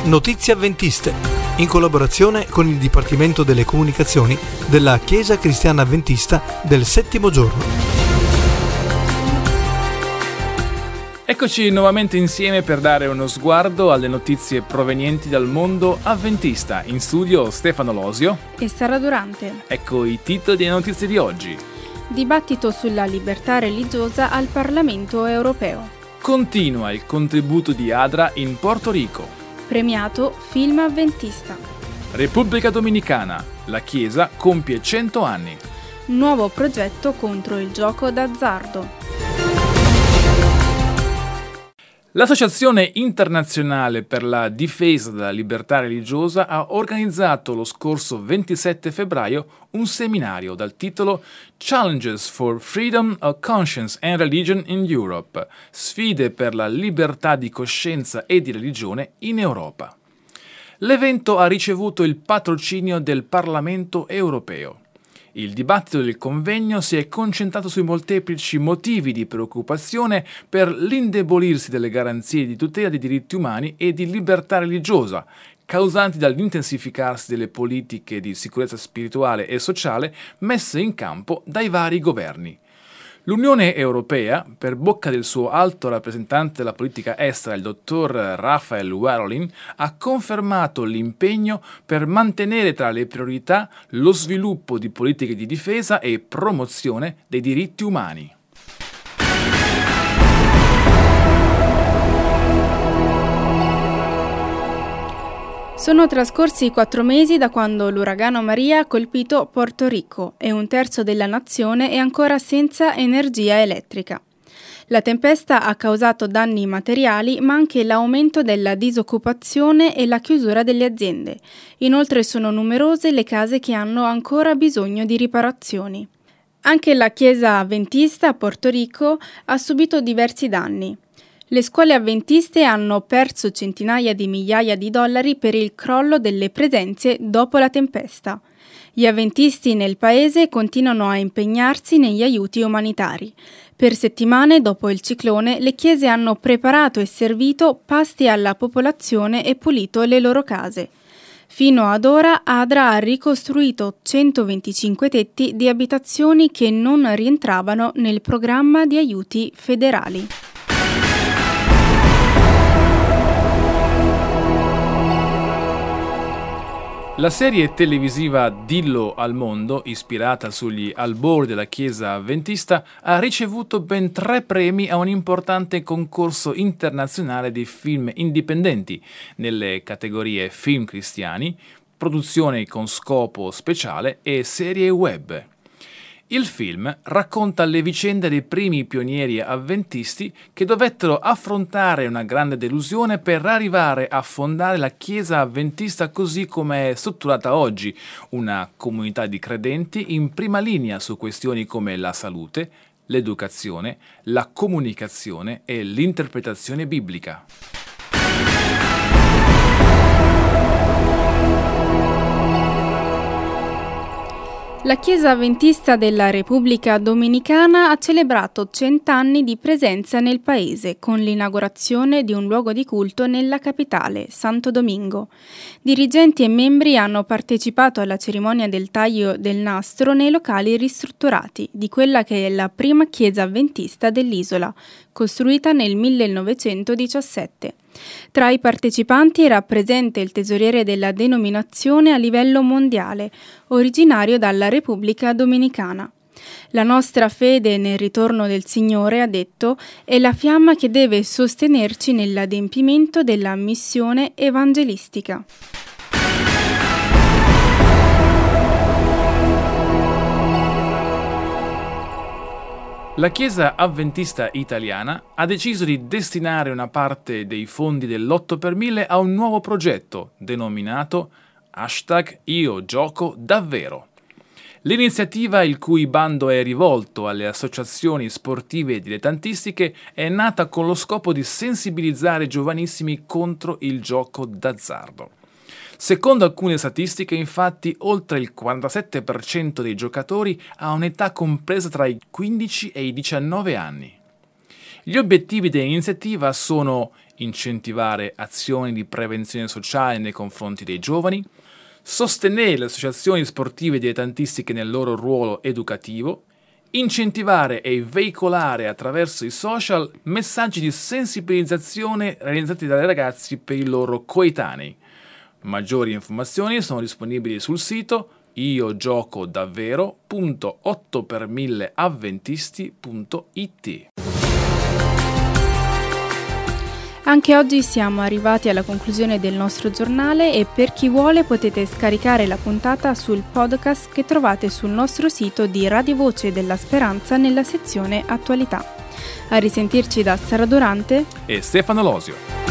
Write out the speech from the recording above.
Notizie Avventiste, in collaborazione con il Dipartimento delle Comunicazioni della Chiesa Cristiana Avventista del Settimo Giorno. Eccoci nuovamente insieme per dare uno sguardo alle notizie provenienti dal mondo avventista. In studio Stefano Losio e Sara Durante. Ecco i titoli delle notizie di oggi. Dibattito sulla libertà religiosa al Parlamento europeo. Continua il contributo di ADRA in Porto Rico. Premiato film avventista. Repubblica Dominicana. La Chiesa compie 100 anni. Nuovo progetto contro il gioco d'azzardo. L'Associazione internazionale per la difesa della libertà religiosa ha organizzato lo scorso 27 febbraio un seminario dal titolo Challenges for Freedom of Conscience and Religion in Europe, sfide per la libertà di coscienza e di religione in Europa. L'evento ha ricevuto il patrocinio del Parlamento europeo. Il dibattito del convegno si è concentrato sui molteplici motivi di preoccupazione per l'indebolirsi delle garanzie di tutela dei diritti umani e di libertà religiosa, causanti dall'intensificarsi delle politiche di sicurezza spirituale e sociale messe in campo dai vari governi. L'Unione Europea, per bocca del suo alto rappresentante della politica estera, il dottor Raphael Warolin, ha confermato l'impegno per mantenere tra le priorità lo sviluppo di politiche di difesa e promozione dei diritti umani. Sono trascorsi 4 mesi da quando l'uragano Maria ha colpito Porto Rico e un terzo della nazione è ancora senza energia elettrica. La tempesta ha causato danni materiali, ma anche l'aumento della disoccupazione e la chiusura delle aziende. Inoltre sono numerose le case che hanno ancora bisogno di riparazioni. Anche la Chiesa Avventista a Porto Rico ha subito diversi danni. Le scuole avventiste hanno perso centinaia di migliaia di dollari per il crollo delle presenze dopo la tempesta. Gli avventisti nel paese continuano a impegnarsi negli aiuti umanitari. Per settimane dopo il ciclone, le chiese hanno preparato e servito pasti alla popolazione e pulito le loro case. Fino ad ora ADRA ha ricostruito 125 tetti di abitazioni che non rientravano nel programma di aiuti federali. La serie televisiva Dillo al mondo, ispirata sugli albori della Chiesa Avventista, ha ricevuto ben 3 premi a un importante concorso internazionale di film indipendenti nelle categorie film cristiani, produzioni con scopo speciale e serie web. Il film racconta le vicende dei primi pionieri avventisti che dovettero affrontare una grande delusione per arrivare a fondare la Chiesa Avventista così come è strutturata oggi, una comunità di credenti in prima linea su questioni come la salute, l'educazione, la comunicazione e l'interpretazione biblica. La Chiesa Avventista della Repubblica Dominicana ha celebrato 100 anni di presenza nel paese con l'inaugurazione di un luogo di culto nella capitale, Santo Domingo. Dirigenti e membri hanno partecipato alla cerimonia del taglio del nastro nei locali ristrutturati di quella che è la prima chiesa avventista dell'isola, costruita nel 1917. Tra i partecipanti era presente il tesoriere della denominazione a livello mondiale, originario dalla Repubblica Dominicana. La nostra fede nel ritorno del Signore, ha detto, è la fiamma che deve sostenerci nell'adempimento della missione evangelistica. La Chiesa Avventista Italiana ha deciso di destinare una parte dei fondi dell'8 per 1000 a un nuovo progetto denominato #IoGiocoDavvero. L'iniziativa, il cui bando è rivolto alle associazioni sportive dilettantistiche, è nata con lo scopo di sensibilizzare i giovanissimi contro il gioco d'azzardo. Secondo alcune statistiche, infatti, oltre il 47% dei giocatori ha un'età compresa tra i 15 e i 19 anni. Gli obiettivi dell'iniziativa sono incentivare azioni di prevenzione sociale nei confronti dei giovani, sostenere le associazioni sportive dilettantistiche nel loro ruolo educativo, incentivare e veicolare attraverso i social messaggi di sensibilizzazione realizzati dai ragazzi per i loro coetanei. Maggiori informazioni sono disponibili sul sito iogiocodavvero.8per1000avventisti.it. Anche oggi siamo arrivati alla conclusione del nostro giornale e per chi vuole potete scaricare la puntata sul podcast che trovate sul nostro sito di Radio Voce della Speranza nella sezione Attualità. A risentirci da Sara Durante e Stefano Losio.